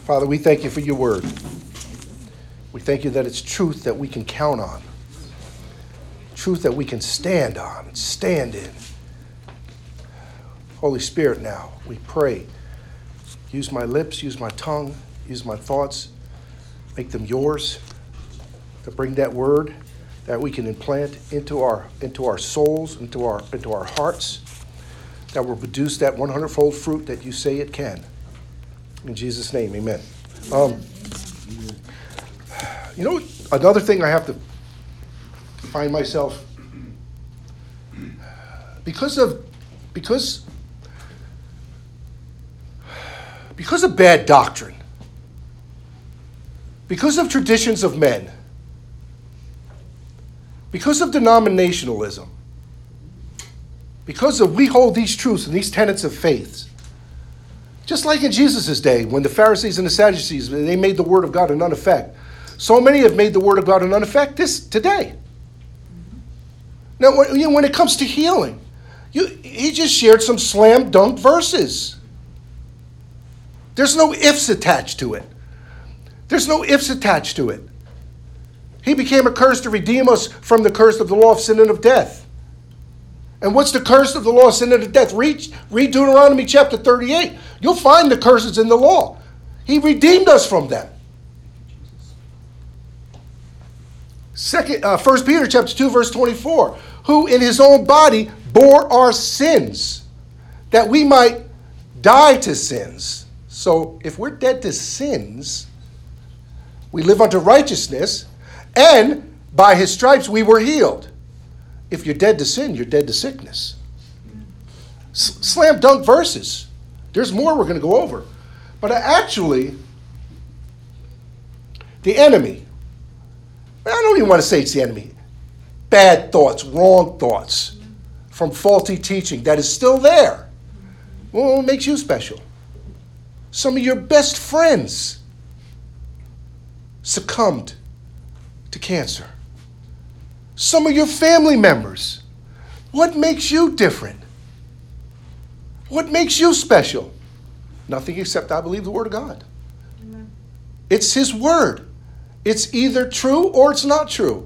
Father, we thank you for your word. We thank you that it's truth that we can count on. Truth that we can stand on, stand in. Holy Spirit, now, we pray. Use my lips, use my tongue, use my thoughts. Make them yours. To bring that word that we can implant into our souls, into our hearts, that will produce that 100-fold fruit that you say it can. In Jesus' name, amen. Another thing I have to find myself, because of bad doctrine, because of traditions of men, because of denominationalism, because of we hold these truths and these tenets of faith, just like in Jesus' day when the Pharisees and the Sadducees, they made the word of God a none effect. So many have made the word of God a none effect today. Now, when it comes to healing, he just shared some slam dunk verses. There's no ifs attached to it. There's no ifs attached to it. He became a curse to redeem us from the curse of the law of sin and of death. And what's the curse of the law of sin and of death? Read Deuteronomy chapter 38. You'll find the curses in the law. He redeemed us from them. 1 Peter chapter 2, verse 24. Who in his own body bore our sins, that we might die to sins. So if we're dead to sins, we live unto righteousness, and by his stripes we were healed. If you're dead to sin, you're dead to sickness. Slam dunk verses. There's more we're going to go over. But actually, the enemy, I don't even want to say it's the enemy. Bad thoughts, wrong thoughts from faulty teaching that is still there. Well, what makes you special? Some of your best friends succumbed to cancer. Some of your family members. What makes you different? What makes you special? Nothing except I believe the word of God. Amen. It's his word. It's either true or it's not true.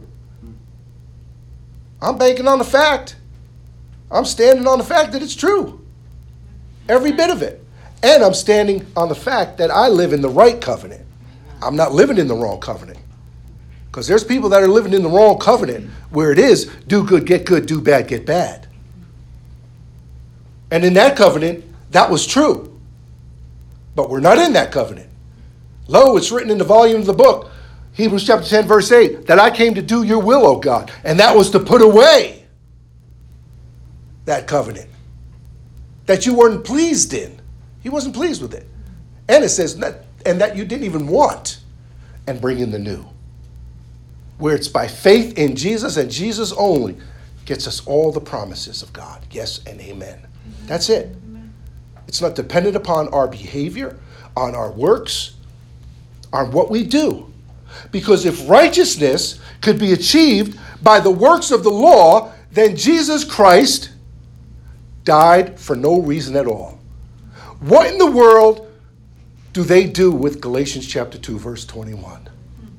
I'm banking on the fact. I'm standing on the fact that it's true. Every bit of it. And I'm standing on the fact that I live in the right covenant. I'm not living in the wrong covenant. Because there's people that are living in the wrong covenant where it is do good, get good, do bad, get bad. And in that covenant, that was true. But we're not in that covenant. Lo, it's written in the volume of the book, Hebrews chapter 10, verse 8, that I came to do your will, O God. And that was to put away that covenant that you weren't pleased in. He wasn't pleased with it. And it says, that you didn't even want, and bring in the new. Where it's by faith in Jesus and Jesus only gets us all the promises of God. Yes and amen. That's it. It's not dependent upon our behavior, on our works, on what we do. Because if righteousness could be achieved by the works of the law, then Jesus Christ died for no reason at all. What in the world do they do with Galatians chapter 2, verse 21?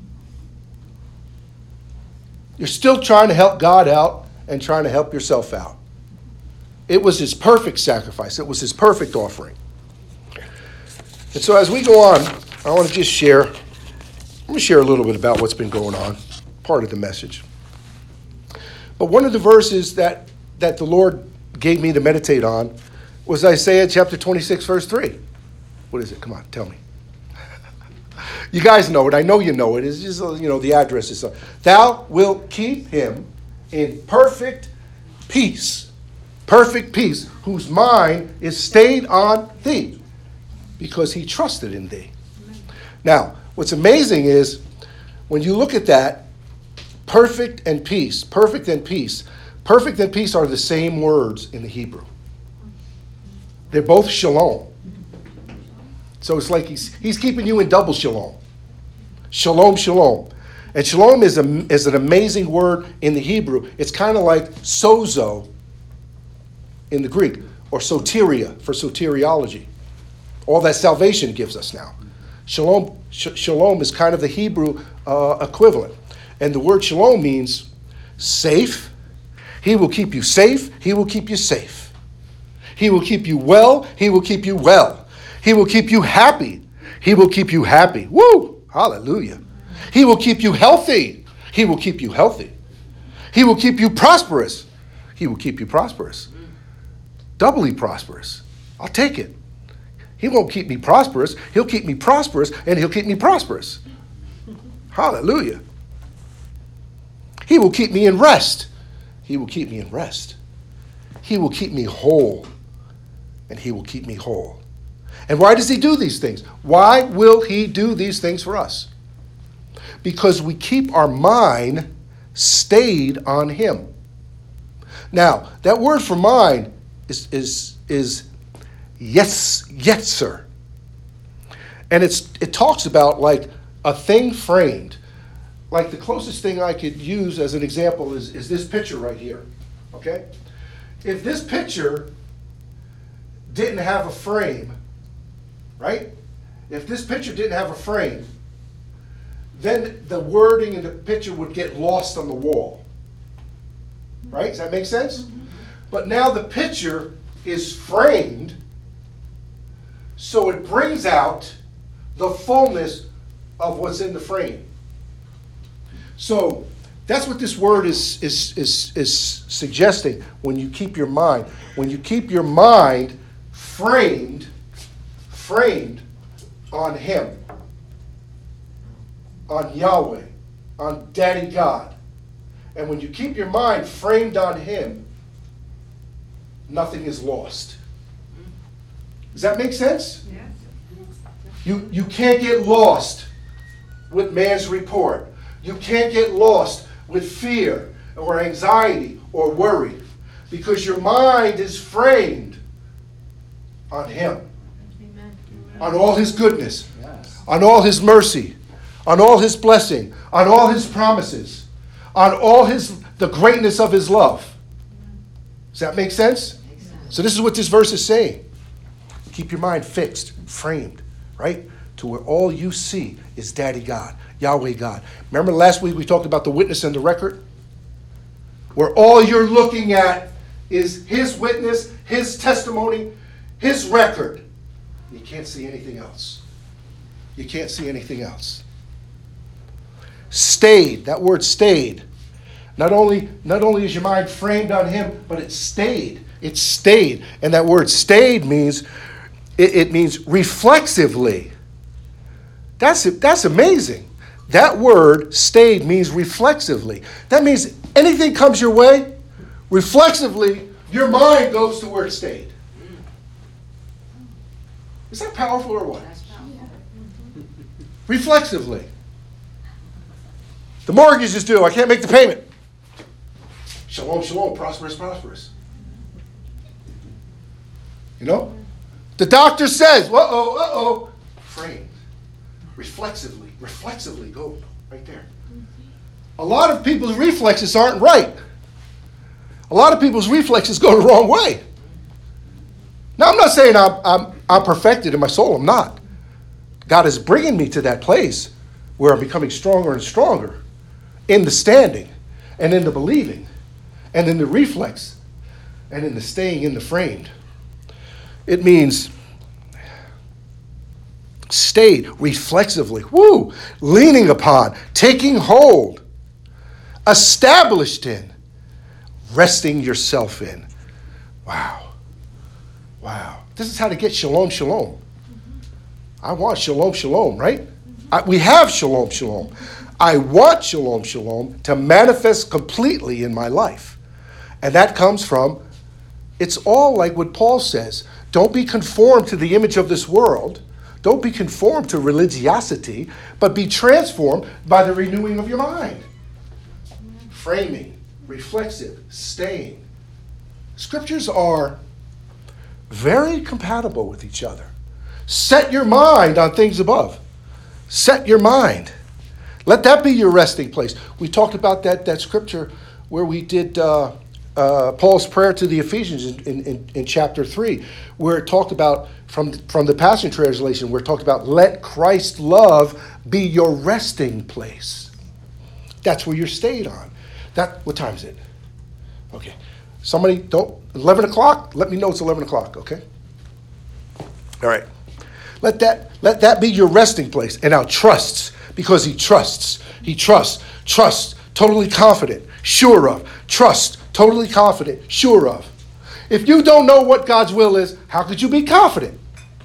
You're still trying to help God out and trying to help yourself out. It was his perfect sacrifice. It was his perfect offering. And so as we go on, I want to just share, I'm going to share a little bit about what's been going on, part of the message. But one of the verses that the Lord gave me to meditate on was Isaiah chapter 26, verse 3. What is it? Come on, tell me. You guys know it. I know you know it. It's just, the address is, thou wilt keep him in perfect peace, whose mind is stayed on thee, because he trusted in thee. Now, what's amazing is when you look at that, perfect and peace are the same words in the Hebrew. They're both shalom. So it's like he's keeping you in double shalom. Shalom, shalom. And shalom is an amazing word in the Hebrew. It's kind of like sozo in the Greek, or soteria for soteriology. All that salvation gives us now. Shalom is kind of the Hebrew equivalent. And the word shalom means safe. He will keep you safe. He will keep you safe. He will keep you well. He will keep you well. He will keep you happy. He will keep you happy. Woo! Hallelujah. He will keep you healthy. He will keep you healthy. He will keep you prosperous. He will keep you prosperous. Doubly prosperous. I'll take it. He won't keep me prosperous. He'll keep me prosperous, and he'll keep me prosperous. Hallelujah. He will keep me in rest. He will keep me in rest. He will keep me whole, and he will keep me whole. And why does he do these things? Why will he do these things for us? Because we keep our mind stayed on him. Now, that word for mind is yetzer. And it talks about like a thing framed. Like the closest thing I could use as an example is this picture right here. Okay? If this picture didn't have a frame, right? If this picture didn't have a frame, then the wording in the picture would get lost on the wall. Right? Does that make sense? Mm-hmm. But now the picture is framed, so it brings out the fullness of what's in the frame. So that's what this word is suggesting when you keep your mind. When you keep your mind framed on him, on Yahweh, on Daddy God. And when you keep your mind framed on him, nothing is lost. Does that make sense? Yes. You can't get lost with man's report. You can't get lost with fear or anxiety or worry, because your mind is framed on him. Amen. On all his goodness, yes. On all his mercy, on all his blessing, on all his promises, on all the greatness of his love. Does that make sense? So this is what this verse is saying. Keep your mind fixed, framed, right? To where all you see is Daddy God, Yahweh God. Remember last week we talked about the witness and the record? Where all you're looking at is his witness, his testimony, his record. You can't see anything else. You can't see anything else. Stayed, that word stayed. Not only is your mind framed on him, but it stayed. It stayed. And that word stayed means, it means reflexively. That's amazing. That word stayed means reflexively. That means anything comes your way, reflexively, your mind goes to where it stayed. Is that powerful or what? Reflexively. The mortgage is due. I can't make the payment. Shalom, shalom, prosperous, prosperous. You know? The doctor says, uh-oh. Framed. Reflexively go right there. A lot of people's reflexes aren't right. A lot of people's reflexes go the wrong way. Now, I'm not saying I'm perfected in my soul. I'm not. God is bringing me to that place where I'm becoming stronger and stronger in the standing and in the believing and in the reflex and in the staying in the framed. It means stayed reflexively, leaning upon, taking hold, established in, resting yourself in. Wow. This is how to get shalom, shalom. I want shalom, shalom, right? We have shalom, shalom. I want shalom, shalom to manifest completely in my life. And that comes from, it's all like what Paul says. Don't be conformed to the image of this world. Don't be conformed to religiosity, but be transformed by the renewing of your mind. Framing, reflexive, staying. Scriptures are very compatible with each other. Set your mind on things above. Set your mind. Let that be your resting place. We talked about that scripture where we did Paul's prayer to the Ephesians in chapter 3, where it talked about, from the Passion Translation, where it talked about, let Christ's love be your resting place. That's where you're stayed on. What time is it? Okay. Somebody, 11 o'clock? Let me know it's 11 o'clock, okay? All right. Let that be your resting place. And now trusts, because he trusts. He trusts. Trust, totally confident, sure of. Trust, totally confident, sure of. If you don't know what God's will is, how could you be confident?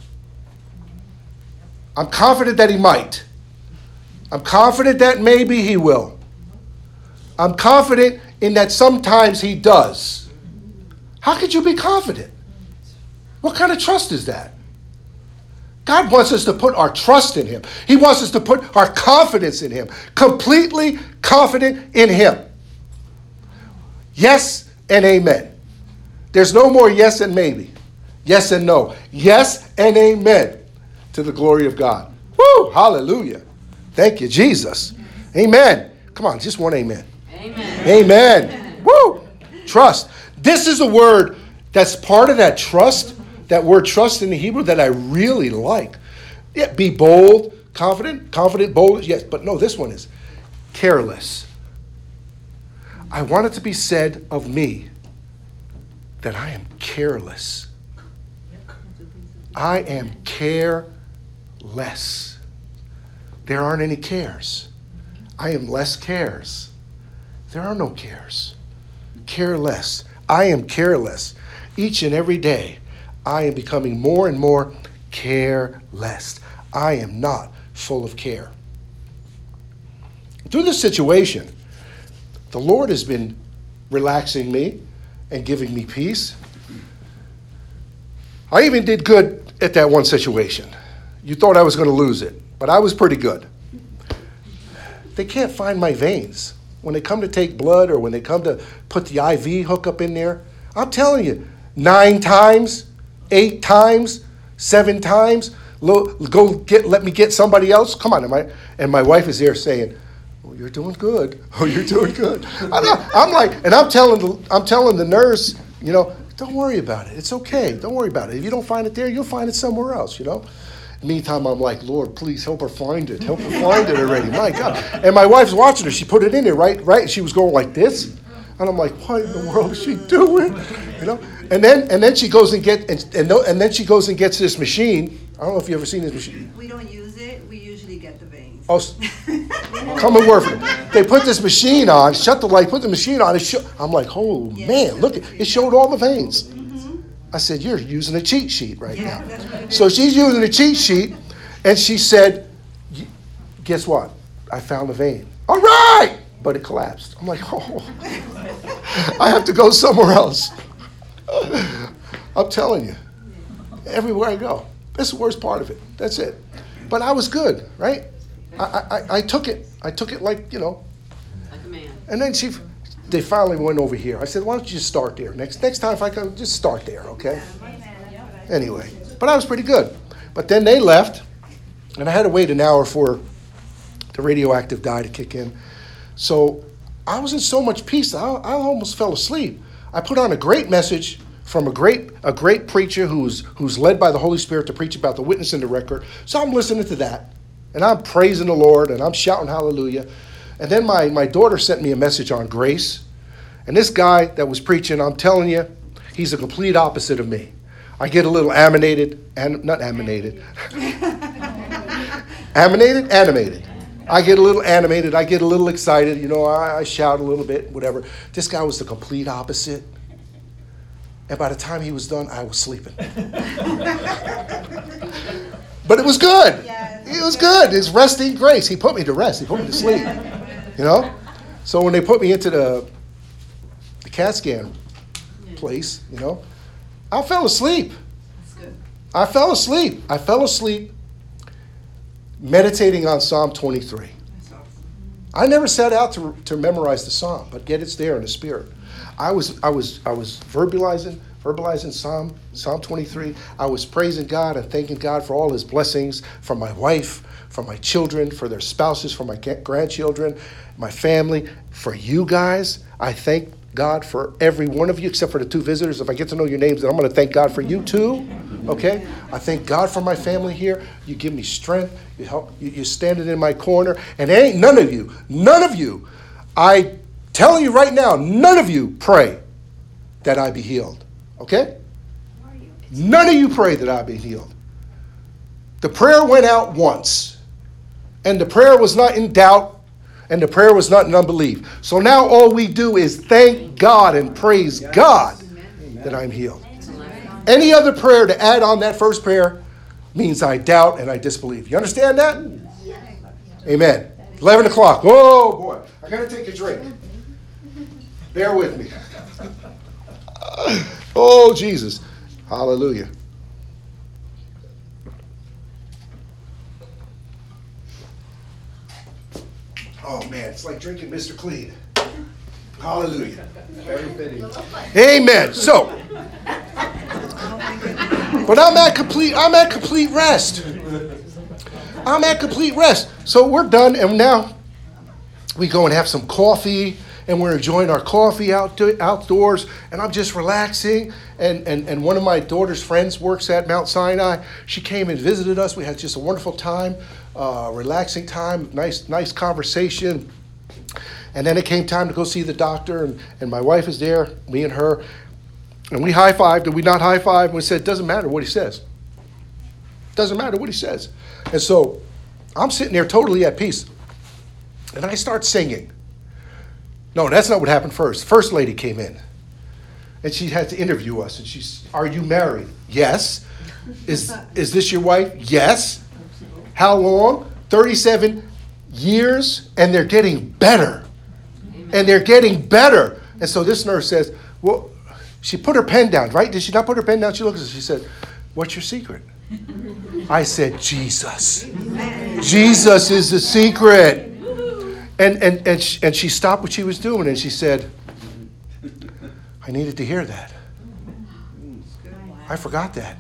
I'm confident that he might. I'm confident that maybe he will. I'm confident in that sometimes he does. How could you be confident? What kind of trust is that? God wants us to put our trust in him. He wants us to put our confidence in him. Completely confident in him. Yes and amen. There's no more yes and maybe. Yes and no. Yes and amen to the glory of God. Woo! Hallelujah. Thank you, Jesus. Amen. Come on, just one amen. Amen. Amen. Woo! Trust. This is a word that's part of that trust, that word trust in the Hebrew, that I really like. Yeah, be bold, confident, bold, yes. But no, this one is careless. I want it to be said of me that I am careless. I am careless. There aren't any cares. I am less cares. There are no cares. Careless. I am careless. Each and every day, I am becoming more and more careless. I am not full of care. Through this situation, the Lord has been relaxing me and giving me peace. I even did good at that one situation. You thought I was going to lose it, but I was pretty good. They can't find my veins. When they come to take blood or when they come to put the IV hook up in there, I'm telling you, 9 times, 8 times, 7 times, let me get somebody else. Come on, and my wife is there saying, "Oh, you're doing good. Oh, you're doing good." I'm like, and I'm telling the nurse, don't worry about it. It's okay. Don't worry about it. If you don't find it there, you'll find it somewhere else. Meantime, I'm like, Lord, please help her find it. Help her find it already. My God. And my wife's watching her. She put it in there, right? She was going like this. And I'm like, what in the world is she doing? And then she goes and gets this machine. I don't know if you've ever seen this machine. We don't use it. We usually get the veins. Oh, come and work for it. They put this machine on, shut the light, put the machine on. I'm like, oh, man, look, it showed all the veins. I said, you're using a cheat sheet right now. So she's using a cheat sheet, and she said, guess what? I found a vein. All right! But it collapsed. I'm like, oh, I have to go somewhere else. I'm telling you, everywhere I go. That's the worst part of it. That's it. But I was good, right? I took it. I took it like, Like a man. And then they finally went over here. I said, why don't you just start there? Next time if I come, just start there, okay? Anyway, but I was pretty good. But then they left, and I had to wait an hour for the radioactive dye to kick in. So I was in so much peace, I almost fell asleep. I put on a great message from a great preacher who's led by the Holy Spirit to preach about the witness in the record. So I'm listening to that, and I'm praising the Lord, and I'm shouting hallelujah. And then my daughter sent me a message on grace. And this guy that was preaching, I'm telling you, he's the complete opposite of me. I get a little animated. I get a little animated. I get a little excited. I shout a little bit, whatever. This guy was the complete opposite. And by the time he was done, I was sleeping. But it was good. It was good. It's resting grace. He put me to rest. He put me to sleep. So when they put me into the CAT scan place, I fell asleep. I fell asleep meditating on Psalm 23. I never set out to memorize the psalm, but yet it's there in the spirit. I was verbalizing Psalm 23. I was praising God and thanking God for all his blessings, for my wife, for my children, for their spouses, for my grandchildren, my family, for you guys. I thank God for every one of you, except for the 2 visitors. If I get to know your names, then I'm going to thank God for you too. Okay? I thank God for my family here. You give me strength. You help. You're standing in my corner. And there ain't none of you, I telling you right now, none of you pray that I be healed. Okay? None of you pray that I be healed. The prayer went out once. And the prayer was not in doubt. And the prayer was not in unbelief. So now all we do is thank God and praise God that I'm healed. Any other prayer to add on that first prayer means I doubt and I disbelieve. You understand that? Amen. 11 o'clock. Oh, boy. I got to take a drink. Bear with me. Oh, Jesus. Hallelujah. Oh, man. It's like drinking Mr. Clean. Hallelujah. Amen. So, but I'm at complete rest. I'm at complete rest. So we're done, and now we go and have some coffee, and we're enjoying our coffee outdoors, and I'm just relaxing. And one of my daughter's friends works at Mount Sinai. She came and visited us. We had just a wonderful time, relaxing time, nice conversation. And then it came time to go see the doctor, and my wife is there, me and her, and we high-fived, and we not high-fived, and we said, it doesn't matter what he says. Doesn't matter what he says. And so I'm sitting there totally at peace, and I start singing. No, that's not what happened first. First lady came in, and she had to interview us, and she's, are you married? Yes. Is this your wife? Yes. How long? 37 years, and they're getting better. And they're getting better. And so this nurse says, well, she put her pen down, right? Did she not put her pen down? She looks at us, she said, what's your secret? I said, Jesus. Jesus is the secret. And she stopped what she was doing, and she said, I needed to hear that. I forgot that.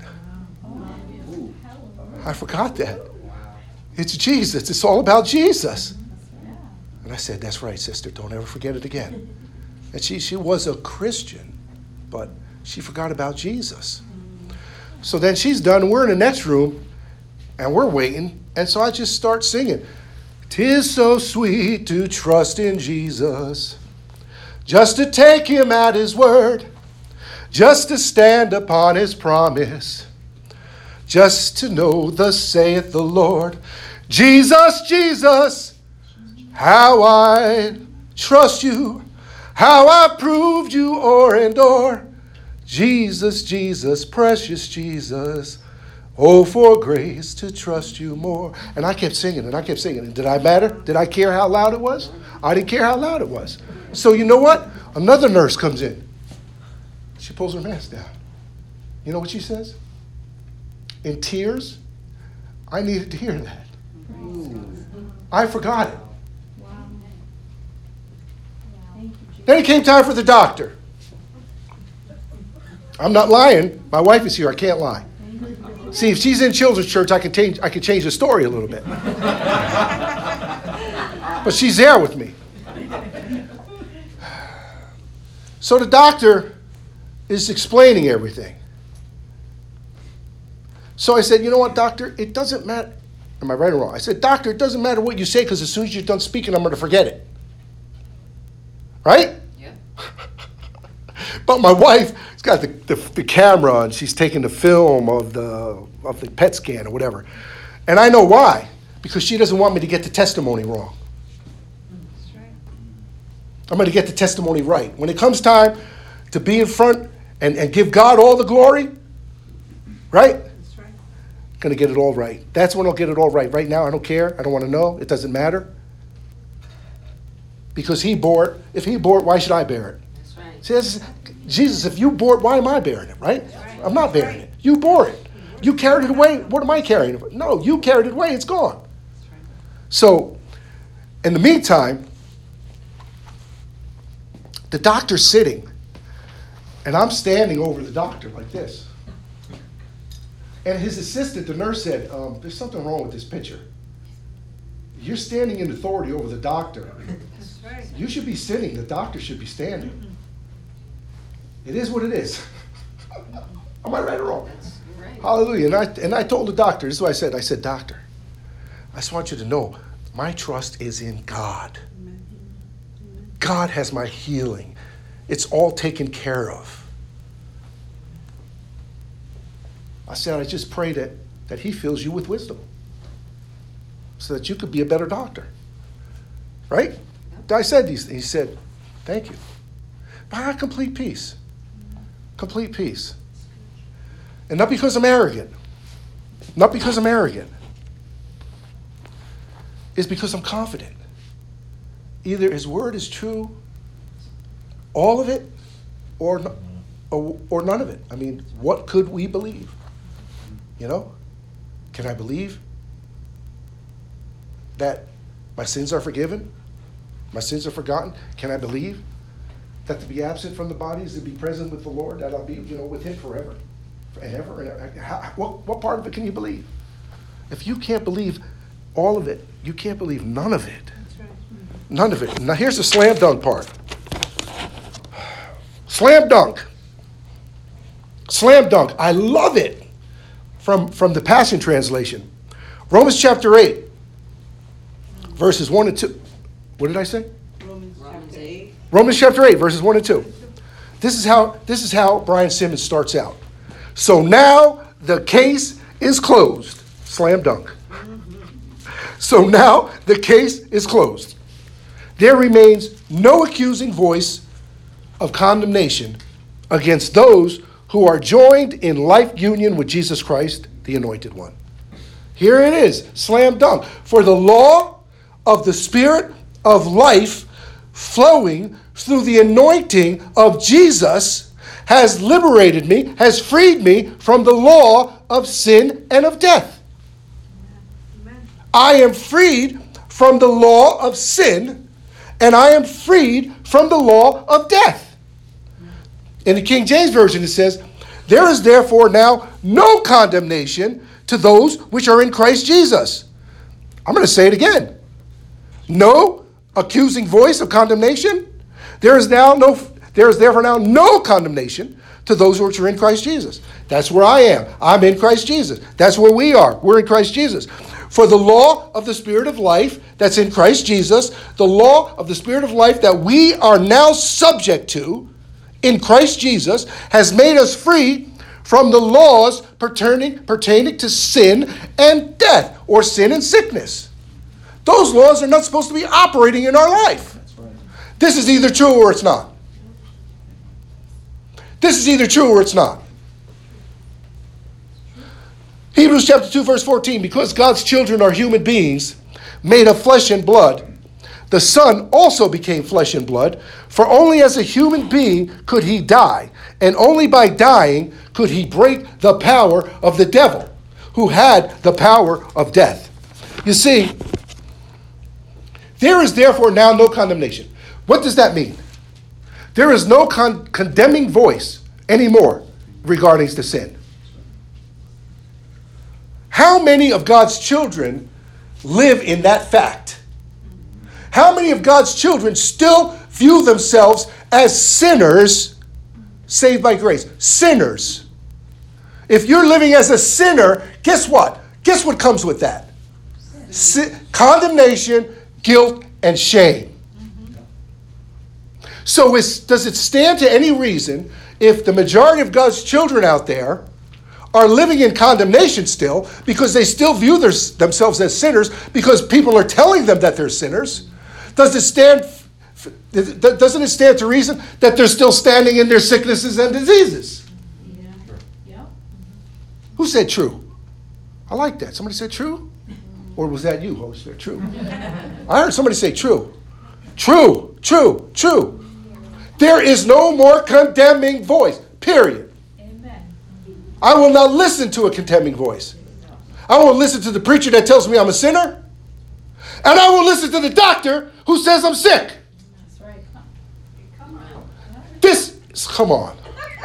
I forgot that. It's Jesus. It's all about Jesus. And I said, that's right, sister. Don't ever forget it again. And she was a Christian, but she forgot about Jesus. So then she's done. We're in the next room, and we're waiting. And so I just start singing. 'Tis so sweet to trust in Jesus, just to take him at his word, just to stand upon his promise, just to know thus saith the Lord. Jesus, Jesus, how I trust you, how I proved you o'er and o'er. Jesus, Jesus, precious Jesus, oh, for grace to trust you more. And I kept singing, and I kept singing. And did I matter? Did I care how loud it was? I didn't care how loud it was. So you know what? Another nurse comes in. She pulls her mask down. You know what she says? In tears, I needed to hear that. I forgot it. Then it came time for the doctor. I'm not lying. My wife is here. I can't lie. See, if she's in children's church, I can change the story a little bit. But she's there with me. So the doctor is explaining everything. So I said, you know what, doctor? It doesn't matter. Am I right or wrong? I said, doctor, it doesn't matter what you say, because as soon as you're done speaking, I'm going to forget it. Right? Yeah. But my wife has got the camera, and she's taking the film of the PET scan or whatever. And I know why. Because she doesn't want me to get the testimony wrong. That's right. I'm going to get the testimony right. When it comes time to be in front and give God all the glory, right? That's right. Going to get it all right. That's when I'll get it all right. Right now, I don't care. I don't want to know. It doesn't matter. Because he bore it. If he bore it, why should I bear it? That's right. See, that's, Jesus, if you bore it, why am I bearing it, right? Right. I'm not bearing it. You bore it. You carried it away. What am I carrying? No, you carried it away. It's gone. That's right. So, in the meantime, the doctor's sitting, and I'm standing over the doctor like this. And his assistant, the nurse, said, there's something wrong with this picture. You're standing in authority over the doctor. That's right. You should be sitting. The doctor should be standing. It is what it is. Am I right or wrong? That's right. Hallelujah. And I told the doctor, this is what I said. I said, doctor, I just want you to know, my trust is in God. God has my healing. It's all taken care of. I said, I just pray that he fills you with wisdom so that you could be a better doctor. Right? I said these things. He said, thank you. But I had complete peace. Complete peace. And not because I'm arrogant. Not because I'm arrogant. It's because I'm confident. Either his word is true, all of it, or none of it. I mean, what could we believe? You know? Can I believe that my sins are forgiven? My sins are forgotten? Can I believe that to be absent from the body is to be present with the Lord, that I'll be, with him forever and ever? And what part of it can you believe? If you can't believe all of it, you can't believe none of it. That's right. None of it. Now here's the slam dunk part. Slam dunk. Slam dunk. I love it from the Passion Translation. Romans chapter 8, verses 1 and 2. What did I say? Romans 8. Romans chapter 8, verses 1 and 2. This is how Brian Simmons starts out. So now the case is closed. Slam dunk. So now the case is closed. There remains no accusing voice of condemnation against those who are joined in life union with Jesus Christ, the Anointed One. Here it is, slam dunk. For the law of the Spirit of life flowing through the anointing of Jesus has liberated me, has freed me from the law of sin and of death. Amen. I am freed from the law of sin, and I am freed from the law of death. In the King James Version it says, there is therefore now no condemnation to those which are in Christ Jesus. I'm going to say it again. No accusing voice of condemnation. There is therefore now no condemnation to those which are in Christ Jesus. That's where I am. I'm in Christ Jesus. That's where we are. We're in Christ Jesus. For the law of the Spirit of life that's in Christ Jesus, the law of the Spirit of life that we are now subject to in Christ Jesus has made us free from the laws pertaining to sin and death, or sin and sickness. Those laws are not supposed to be operating in our life. That's right. This is either true or it's not. This is either true or it's not. Hebrews chapter 2, verse 14, because God's children are human beings made of flesh and blood, the Son also became flesh and blood, for only as a human being could he die, and only by dying could he break the power of the devil, who had the power of death. You see, there is therefore now no condemnation. What does that mean? There is no condemning voice anymore regarding the sin. How many of God's children live in that fact? How many of God's children still view themselves as sinners saved by grace? Sinners. If you're living as a sinner, guess what? Guess what comes with that? Condemnation, guilt, and shame. So does it stand to any reason if the majority of God's children out there are living in condemnation still because they still view themselves as sinners because people are telling them that they're sinners? Doesn't it stand to reason that they're still standing in their sicknesses and diseases? Yeah. Yep. Who said true? I like that. Somebody said true? Or was that you, Holy Spirit? True. I heard somebody say true. True, true, true. There is no more condemning voice, period. Amen. I will not listen to a condemning voice. I won't listen to the preacher that tells me I'm a sinner. And I will listen to the doctor who says I'm sick. That's right. Come on. Come on.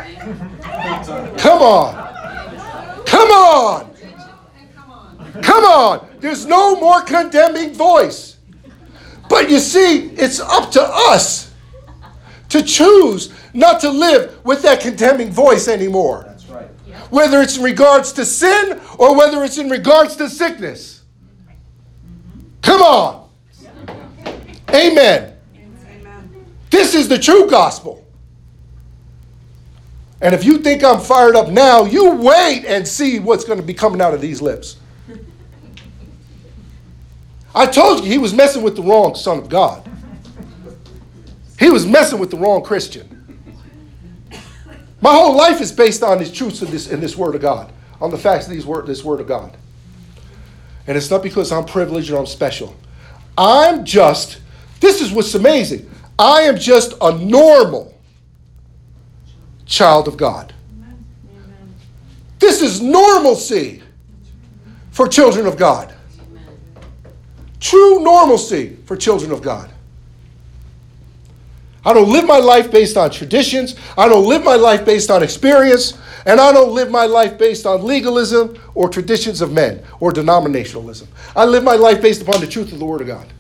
Come on. Come on. Come on. There's no more condemning voice. But you see, it's up to us to choose not to live with that condemning voice anymore. That's right. Whether it's in regards to sin or whether it's in regards to sickness. Come on. Amen. Amen. This is the true gospel. And if you think I'm fired up now, you wait and see what's going to be coming out of these lips. I told you he was messing with the wrong son of God. He was messing with the wrong Christian. My whole life is based on these truths in this word of God, on the facts of this word of God. And it's not because I'm privileged or I'm special. This is what's amazing. I am just a normal child of God. This is normalcy for children of God. True normalcy for children of God. I don't live my life based on traditions. I don't live my life based on experience. And I don't live my life based on legalism or traditions of men or denominationalism. I live my life based upon the truth of the Word of God.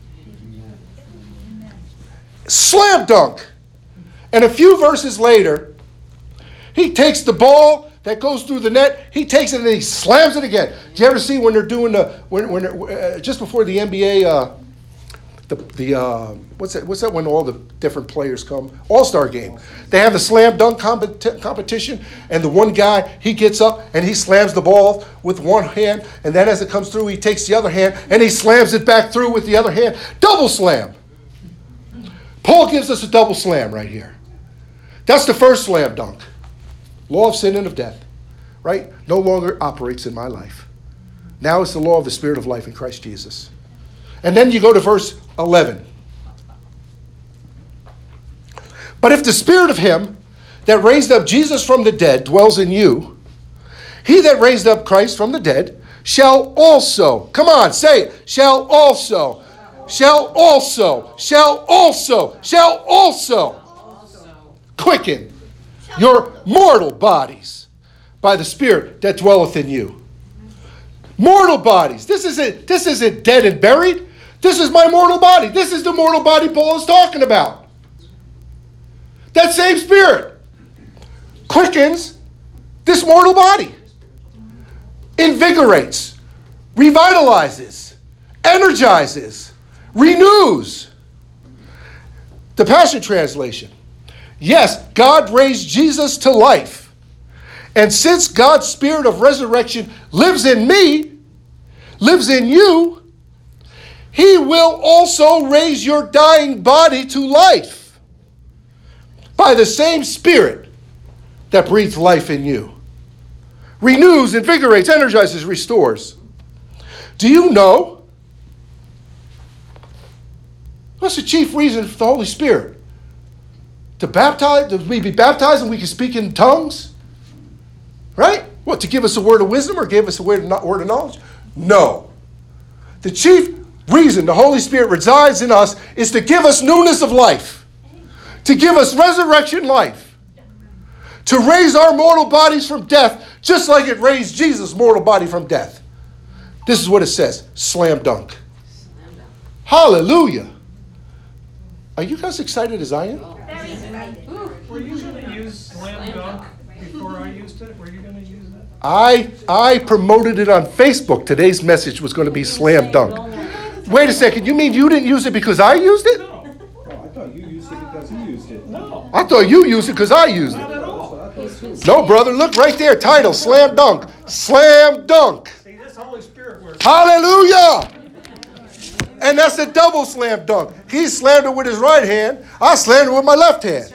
Slam dunk. And a few verses later, he takes the ball that goes through the net, he takes it and he slams it again. Do you ever see when they're doing just before the NBA, what's that when all the different players come? All-Star game. They have the slam dunk competition, and the one guy, he gets up and he slams the ball with one hand, and then as it comes through, he takes the other hand and he slams it back through with the other hand. Double slam. Paul gives us a double slam right here. That's the first slam dunk. Law of sin and of death, right? No longer operates in my life. Now it's the law of the Spirit of life in Christ Jesus. And then you go to verse 11. But if the Spirit of him that raised up Jesus from the dead dwells in you, he that raised up Christ from the dead shall also, come on, say it, shall also quicken your mortal bodies by the Spirit that dwelleth in you. Mortal bodies. This isn't dead and buried. This is my mortal body. This is the mortal body Paul is talking about. That same Spirit quickens this mortal body. Invigorates, revitalizes, energizes, renews. The Passion Translation. Yes, God raised Jesus to life. And since God's Spirit of resurrection lives in me, lives in you, he will also raise your dying body to life by the same Spirit that breathes life in you. Renews, invigorates, energizes, restores. Do you know what's the chief reason for the Holy Spirit? To baptize, that we be baptized and we can speak in tongues? Right? What, to give us a word of wisdom or give us a word of knowledge? No. The chief reason the Holy Spirit resides in us is to give us newness of life. To give us resurrection life. To raise our mortal bodies from death, just like it raised Jesus' mortal body from death. This is what it says. Slam dunk. Hallelujah. Are you guys excited as I am? Were you going to use slam dunk before I used it? Were you going to use that? I promoted it on Facebook. Today's message was going to be slam dunk. Wait a second. You mean you didn't use it because I used it? No, Oh, I thought you used it because he used it. no, I thought you used it because I used not it. at all. No, brother. Look right there. Title, slam dunk. Slam dunk. See, this Holy Spirit works. Hallelujah. And that's a double slam dunk. He slammed it with his right hand. I slammed it with my left hand.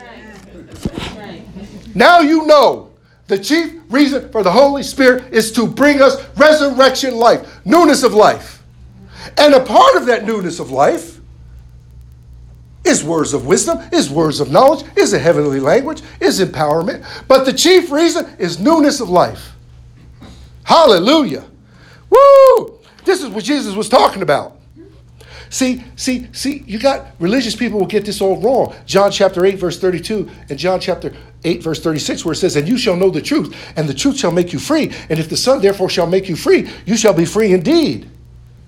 Now you know the chief reason for the Holy Spirit is to bring us resurrection life, newness of life. And a part of that newness of life is words of wisdom, is words of knowledge, is a heavenly language, is empowerment. But the chief reason is newness of life. Hallelujah. Woo! This is what Jesus was talking about. See, you got religious people will get this all wrong. John chapter 8, verse 32, and John chapter 8, verse 36, where it says, and you shall know the truth, and the truth shall make you free. And if the Son therefore shall make you free, you shall be free indeed.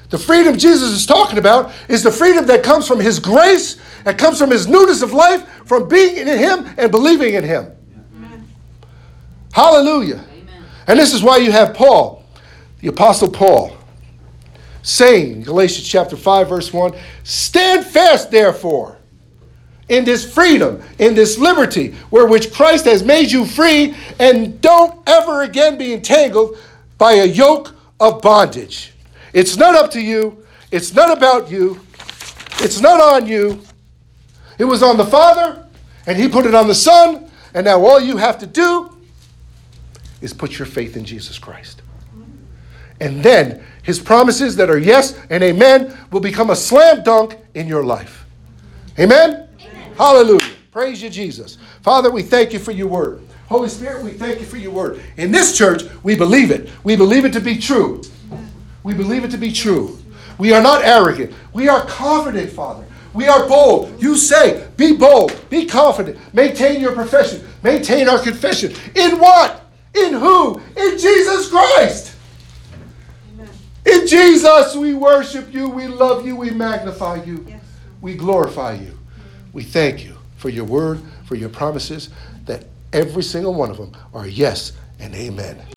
The freedom Jesus is talking about is the freedom that comes from his grace, that comes from his newness of life, from being in him and believing in him. Amen. Hallelujah. Amen. And this is why you have Paul, the Apostle Paul, saying in Galatians chapter 5, verse 1, stand fast, therefore, in this freedom, in this liberty, which Christ has made you free, and don't ever again be entangled by a yoke of bondage. It's not up to you. It's not about you. It's not on you. It was on the Father, and he put it on the Son, and now all you have to do is put your faith in Jesus Christ. And then his promises that are yes and amen will become a slam dunk in your life. Amen? Amen. Hallelujah. Praise you, Jesus. Father, we thank you for your word. Holy Spirit, we thank you for your word. In this church, we believe it. We believe it to be true. We believe it to be true. We are not arrogant. We are confident, Father. We are bold. You say, be bold, be confident, maintain your profession, maintain our confession. In what? In who? In Jesus Christ. Amen. In Jesus, we worship you, we love you, we magnify you, Yes. we glorify you. We thank you for your word, for your promises, that every single one of them are yes and amen.